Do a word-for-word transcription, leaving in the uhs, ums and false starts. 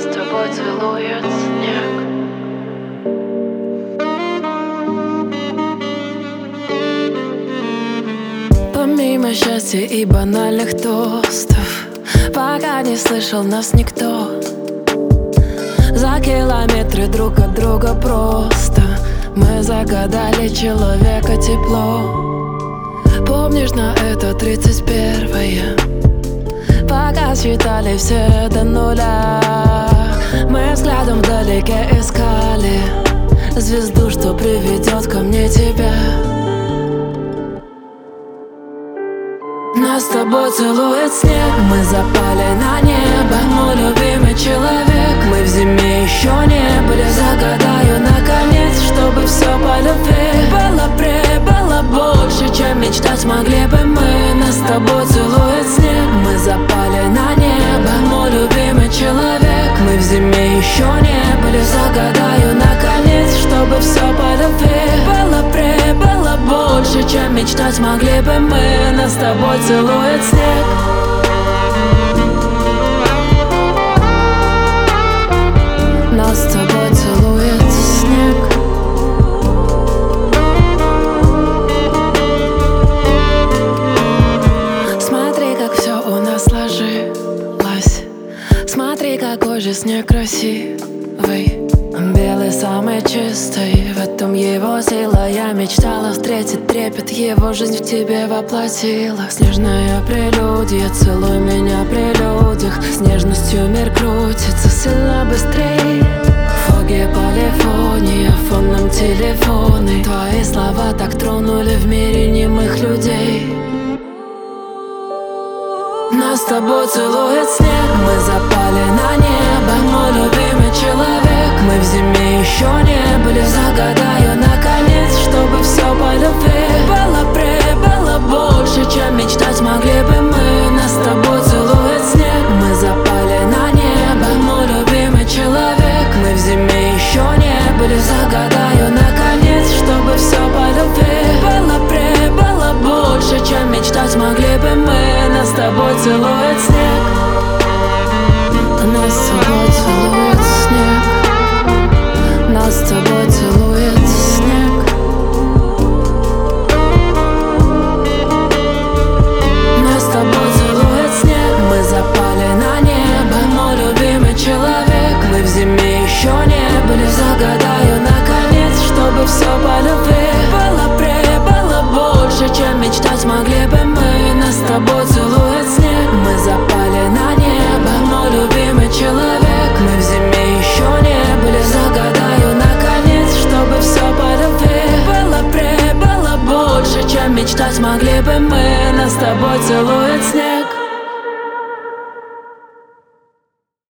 Нас с тобой целует снег. Помимо счастья и банальных тостов, пока не слышал нас никто. За километры друг от друга просто мы загадали человека тепло. Помнишь, на это тридцать первое, пока считали все до нуля, мы взглядом вдалеке искали звезду, что приведет ко мне тебя. Нас с тобой целует снег, мы запали на небо. Мой любимый человек, мы в зиме еще не были. Загадаю наконец, чтобы все по любви было при, было больше, чем мечтать могли бы мы. Нас с тобой целует снег, мы запали на небо. Мой любимый человек, мы в зиме еще не были. Загадаю наконец, чтобы все по любви было при, было больше, чем мечтать могли бы мы. Нас с тобой целует снег. Нас с тобой целует снег. Смотри, как все у нас сложилось. Смотри, какой же снег красивый. Белый, самый чистый, в этом его сила. Я мечтала встретить трепет, его жизнь в тебе воплотила. Снежная прелюдия, целуй меня при людях. С нежностью мир крутится сильно быстрее. Фоги, полифония, фоном телефоны. Твои слова так тронули в мире немых людей. Нас с тобой целует снег, мы запали на небо. Мой любимый человек, мы в зиме еще не были. Загадаю наконец, чтобы все по любви было при, было больше, чем мечтать могли бы мы. Нас с тобой целует снег, мы запали на небо. Мой любимый человек, мы в зиме еще не были. Загадаю наконец, чтобы все по любви было при, было больше, чем мечтать могли бы мы. Нас с тобой целует снег. Нас с тобой целует снег. Нас с тобой целует снег. Нас с тобой целует снег, мы запали на небо. Мой любимый человек, мы в зиме еще не были. Загадаю наконец, чтобы все по любви было при, было больше, чем мечтать могли бы мы. Нас с тобой целует снег, мы запали на небо. Мой любимый человек, мы в зиме еще не были. Загадаю наконец, чтобы все по любви было при, было больше, чем мечтать могли бы мы. Нас с тобой целует снег.